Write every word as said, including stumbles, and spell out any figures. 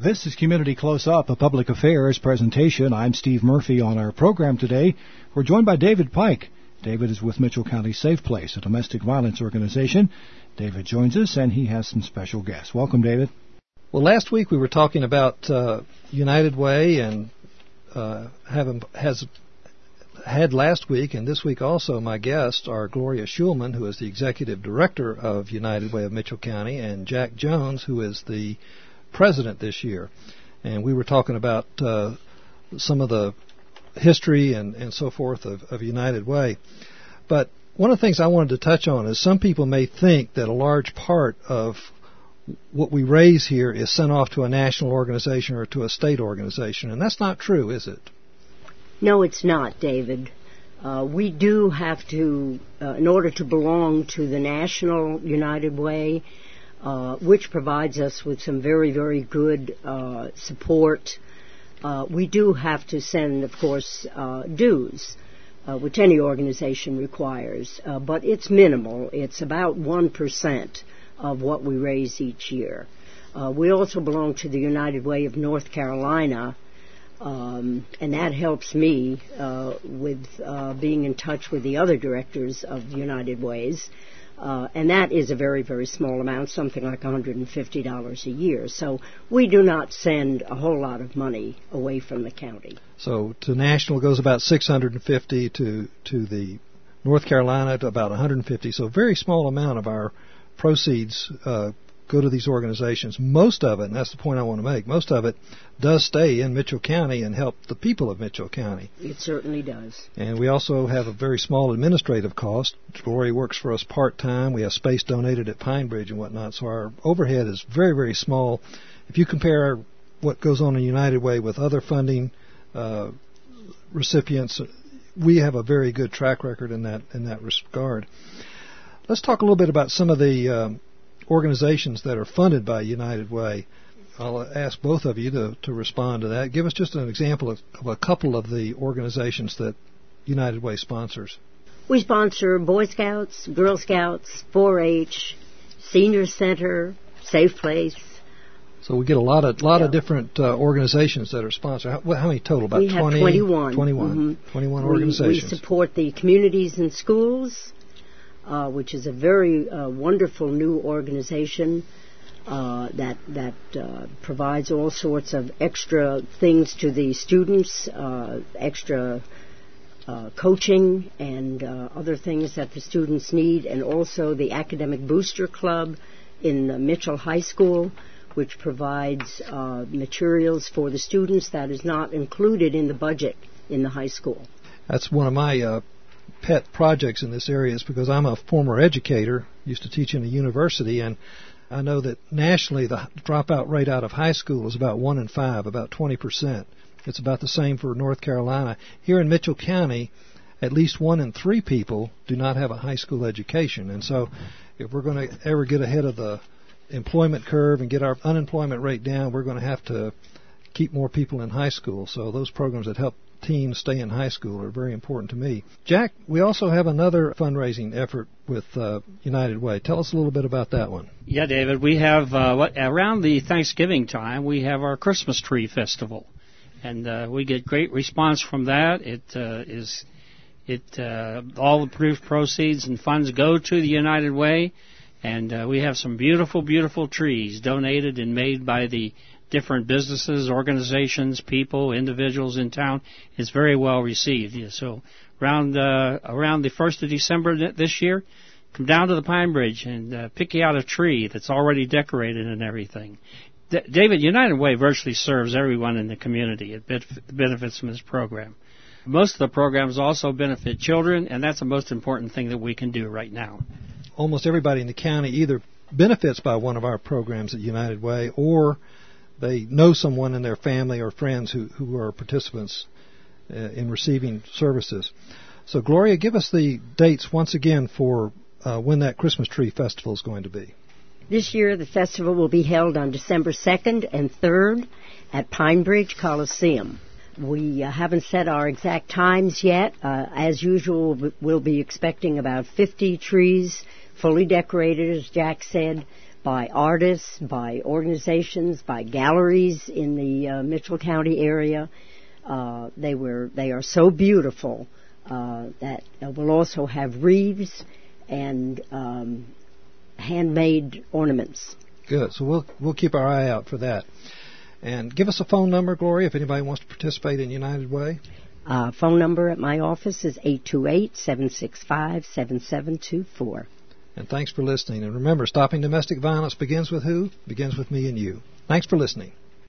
This is Community Close Up, a public affairs presentation. I'm Steve Murphy. On our program today, we're joined by David Pike. David is with Mitchell County Safe Place, a domestic violence organization. David joins us, and he has some special guests. Welcome, David. Well, last week we were talking about uh, United Way, and uh, have, has had last week, and this week also, my guests are Gloria Schulman, who is the executive director of United Way of Mitchell County, and Jack Jones, who is the president this year. And we were talking about uh, some of the history and, and so forth of, of United Way. But one of the things I wanted to touch on is some people may think that a large part of what we raise here is sent off to a national organization or to a state organization, and that's not true, is it? No, it's not, David. Uh, we do have to, uh, in order to belong to the National United Way, uh, which provides us with some very, very good uh, support, uh, we do have to send, of course, uh, dues, uh, which any organization requires. Uh, but it's minimal. It's about one percent of what we raise each year. Uh, we also belong to the United Way of North Carolina, Um, and that helps me uh, with uh, being in touch with the other directors of United Ways. Uh, and that is a very, very small amount, something like one hundred fifty dollars a year. So we do not send a whole lot of money away from the county. So to national goes about six hundred fifty dollars, to, to the North Carolina to about one hundred fifty dollars. So a very small amount of our proceeds uh, go to these organizations. Most of it, and that's the point I want to make, most of it does stay in Mitchell County and help the people of Mitchell County. It certainly does. And we also have a very small administrative cost. Gloria works for us part-time. We have space donated at Pine Bridge and whatnot, so our overhead is very, very small. If you compare what goes on in United Way with other funding uh, recipients, we have a very good track record in that in that regard. Let's talk a little bit about some of the um, organizations that are funded by United Way. I'll ask both of you to, to respond to that. Give us just an example of, of a couple of the organizations that United Way sponsors. We sponsor Boy Scouts, Girl Scouts, four H, Senior Center, Safe Place. So we get a lot of lot yeah. of different uh, organizations that are sponsored. How, how many total? About we have twenty, twenty-one. twenty-one. Mm-hmm. twenty-one we, organizations. We support the Communities in Schools, Uh, which is a very uh, wonderful new organization uh, that that uh, provides all sorts of extra things to the students, uh, extra uh, coaching and uh, other things that the students need, and also the Academic Booster Club in uh, Mitchell High School, which provides uh, materials for the students that is not included in the budget in the high school. That's one of my uh pet projects in this area, is because I'm a former educator, used to teach in a university, and I know that nationally the dropout rate out of high school is about one in five, about twenty percent. It's about the same for North Carolina. Here in Mitchell County, at least one in three people do not have a high school education. And so if we're going to ever get ahead of the employment curve and get our unemployment rate down, we're going to have to keep more people in high school. So those programs that help teens stay in high school are very important to me. Jack, we also have another fundraising effort with uh, United Way. Tell us a little bit about that one. Yeah, David, we have, uh, what, around the Thanksgiving time, we have our Christmas Tree Festival. And uh, we get great response from that. It uh, is, it uh, all the proceeds and funds go to the United Way. And uh, we have some beautiful, beautiful trees donated and made by the different businesses, organizations, people, individuals in town. It's very well received. Yeah, so around uh, around the first of December this year, come down to the Pine Bridge and uh, pick you out a tree that's already decorated and everything. D- David, United Way virtually serves everyone in the community. It benefits from this program. Most of the programs also benefit children, and that's the most important thing that we can do right now. Almost everybody in the county either benefits by one of our programs at United Way, or they know someone in their family or friends who, who are participants uh, in receiving services. So, Gloria, give us the dates once again for uh, when that Christmas Tree Festival is going to be. This year, the festival will be held on December second and third at Pine Bridge Coliseum. We uh, haven't set our exact times yet. Uh, as usual, we'll be expecting about fifty trees, fully decorated, as Jack said. by artists, by organizations, by galleries in the uh, Mitchell County area. Uh, they were they are so beautiful uh, that uh, we'll also have wreaths and um, handmade ornaments. Good. So we'll we'll keep our eye out for that. And give us a phone number, Gloria, if anybody wants to participate in United Way. Uh, phone number at my office is eight two eight, seven six five, seven seven two four. And thanks for listening. And remember, stopping domestic violence begins with who? Begins with me and you. Thanks for listening.